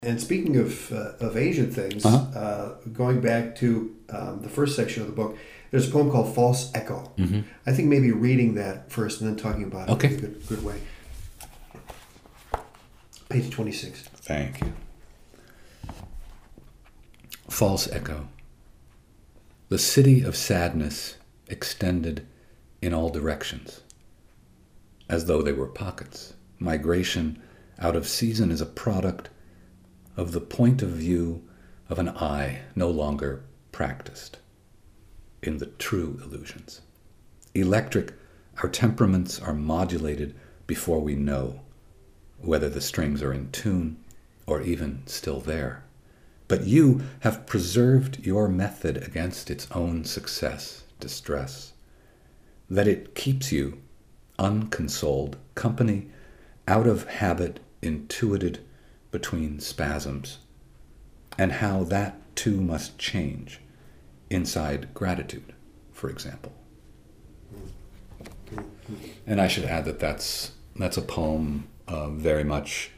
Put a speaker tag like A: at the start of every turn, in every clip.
A: And speaking of Asian things, going back to the first section of the book, there's a poem called False Echo.
B: Mm-hmm.
A: I think maybe reading that first and then talking about it
B: Okay.
A: would be a good way. Page 26.
B: Thank you. False Echo. The city of sadness extended in all directions, as though they were pockets. Migration out of season is a product of the point of view of an eye no longer practiced in the true illusions. Electric, our temperaments are modulated before we know whether the strings are in tune or even still there. But you have preserved your method against its own success, distress, that it keeps you unconsoled, company out of habit, intuited between spasms, and how that too must change inside gratitude, for example. And I should add that that's a poem very much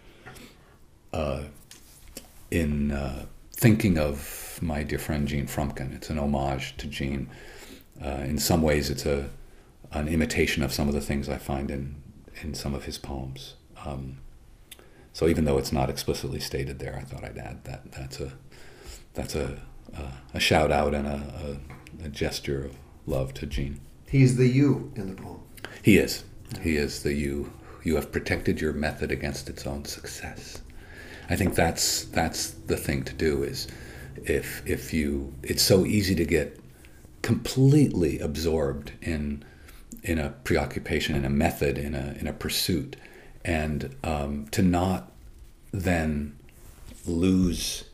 B: in thinking of my dear friend Gene Frumkin. It's an homage to Gene. In some ways, it's an imitation of some of the things I find in some of his poems. So even though it's not explicitly stated there, I thought I'd add that that's a shout out and a gesture of love to Gene.
A: He's the you in the poem.
B: He is. He is the you. You have protected your method against its own success. I think that's the thing to do. Is if you, it's so easy to get completely absorbed in a preoccupation, in a method, in a pursuit, and to not then lose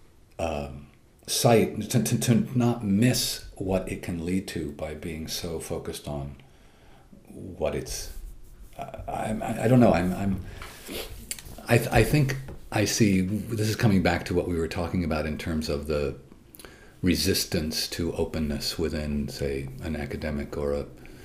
B: sight, to not miss what it can lead to by being so focused on what it's. I don't know. I think I see. This is coming back to what we were talking about in terms of the resistance to openness within, say, an academic or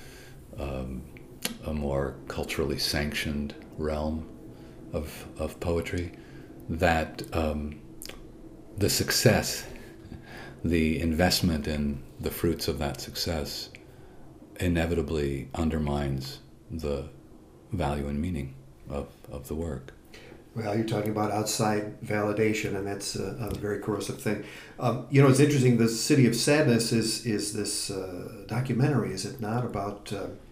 B: a more culturally sanctioned realm of poetry. That the success, the investment in the fruits of that success, inevitably undermines the value and meaning of the work.
A: Well, you're talking about outside validation, and that's a very corrosive thing. It's interesting. The City of Sadness is this documentary, is it not, about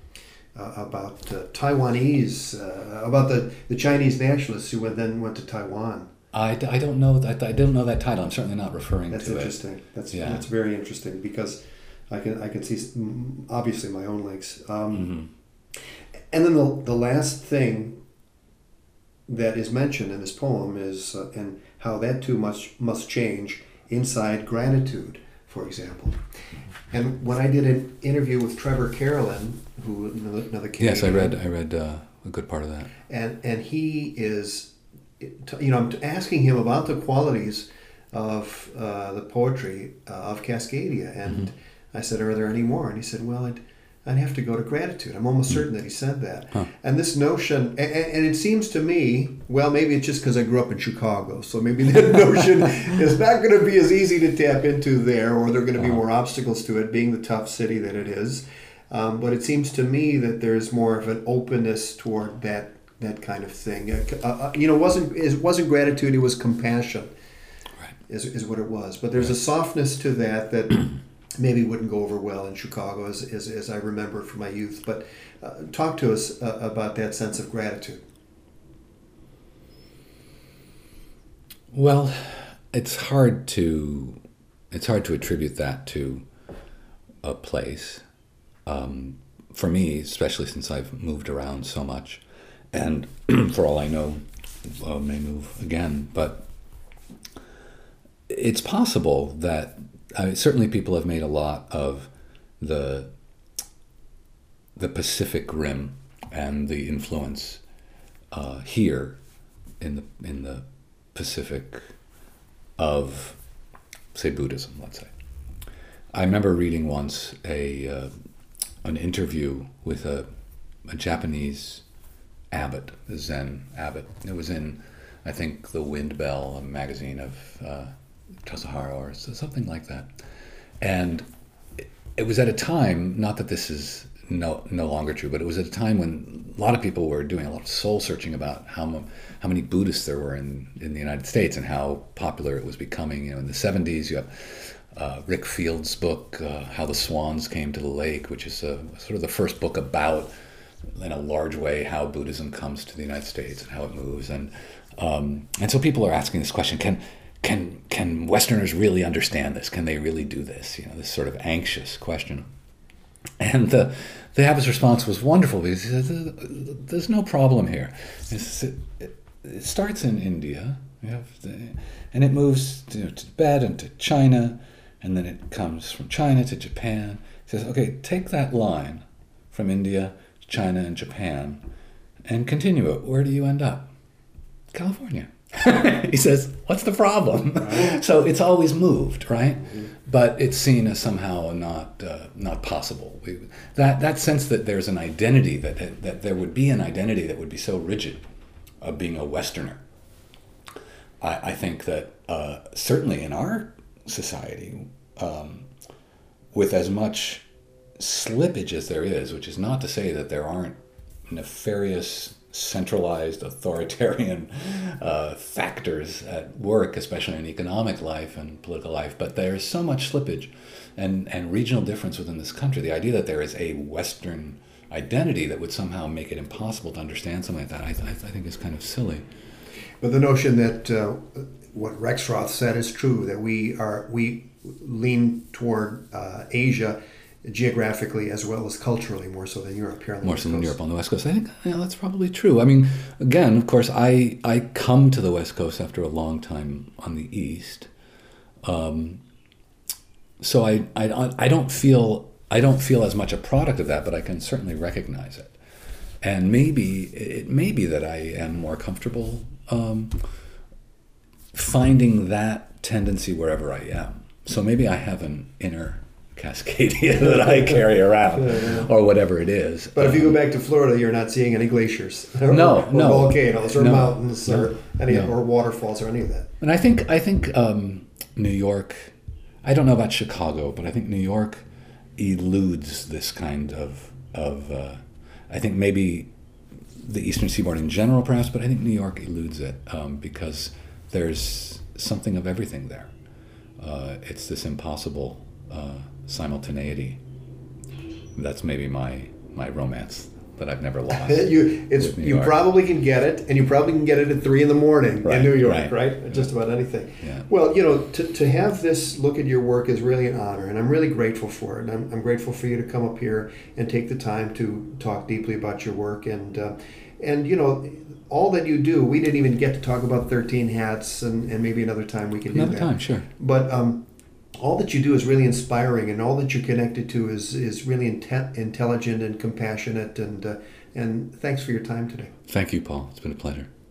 A: Taiwanese, about the Chinese nationalists who then went to Taiwan.
B: I don't know that. I don't know that title. I'm certainly not referring
A: That's
B: to
A: interesting.
B: it.
A: That's very interesting, because I can see obviously my own links. And then the last thing that is mentioned in this poem is and how that too must change inside gratitude, for example. And when I did an interview with Trevor Carolyn, who another Canadian,
B: yes, I read a good part of that.
A: And he is, I'm asking him about the qualities of the poetry of Cascadia, and I said, "Are there any more?" And he said, "Well, I'd have to go to gratitude." I'm almost certain that he said that.
B: Huh.
A: And this notion, and it seems to me, well, maybe it's just because I grew up in Chicago, so maybe that notion is not going to be as easy to tap into there, or there are going to be more obstacles to it, being the tough city that it is. But it seems to me that there's more of an openness toward that kind of thing. It wasn't gratitude; it was compassion,
B: Right.
A: is what it was. But there's a softness to that maybe wouldn't go over well in Chicago as I remember from my youth. But talk to us about that sense of gratitude.
B: Well, it's hard to attribute that to a place. For me, especially since I've moved around so much, and for all I know, may move again. But it's possible that certainly people have made a lot of the Pacific Rim and the influence here in the Pacific of, say, Buddhism, let's say. I remember reading once an interview with a Japanese abbot, a Zen abbot. It was in I think the Wind Bell, a magazine of Tokuhara or something like that. And it was at a time, not that this is no longer true, but it was at a time when a lot of people were doing a lot of soul searching about how many Buddhists there were in the United States and how popular it was becoming. In the 70s, you have Rick Field's book, How the Swans Came to the Lake, which is sort of the first book about, in a large way, how Buddhism comes to the United States and how it moves. And so people are asking this question, can Westerners really understand this? Can they really do this? This sort of anxious question. And the Abbot's response was wonderful, because he said, there's no problem here. It starts in India, and it moves to Tibet and to China, and then it comes from China to Japan. He says, okay, take that line from India, China, and Japan, and continue it. Where do you end up? California. He says, what's the problem? Right. So it's always moved, right? Mm-hmm. But it's seen as somehow not possible. That sense that there's an identity, that there would be an identity that would be so rigid of being a Westerner. I think that certainly in our society, with as much slippage as there is, which is not to say that there aren't nefarious, centralized, authoritarian factors at work, especially in economic life and political life, but there's so much slippage and regional difference within this country. The idea that there is a Western identity that would somehow make it impossible to understand something like that, I think is kind of silly.
A: But the notion that what Rexroth said is true, that we lean toward Asia geographically as well as culturally, more so than Europe here on the
B: more
A: West
B: so
A: Coast.
B: than Europe on the West Coast. I think that's probably true. I mean, again, of course, I come to the West Coast after a long time on the East, so I don't feel as much a product of that, but I can certainly recognize it. And it may be that I am more comfortable finding that tendency wherever I am. So maybe I have an inner Cascadia that I carry around, or whatever it is.
A: But if you go back to Florida, you're not seeing any glaciers, or volcanoes, or mountains, or waterfalls, or any of that.
B: And I think New York. I don't know about Chicago, but I think New York eludes this kind of. I think maybe the Eastern Seaboard in general, perhaps, but I think New York eludes it because there's something of everything there. It's this impossible simultaneity. That's maybe my romance that I've never lost.
A: You probably can get it, and you probably can get it at 3 a.m. in New York, right? Just about anything.
B: Yeah.
A: Well, to have this look at your work is really an honor, and I'm really grateful for it. And I'm grateful for you to come up here and take the time to talk deeply about your work, and all that you do. We didn't even get to talk about 13 Hats, and maybe another time we can do that.
B: Another time, sure.
A: But all that you do is really inspiring, and all that you're connected to is really intelligent and compassionate. And thanks for your time today.
B: Thank you, Paul. It's been a pleasure.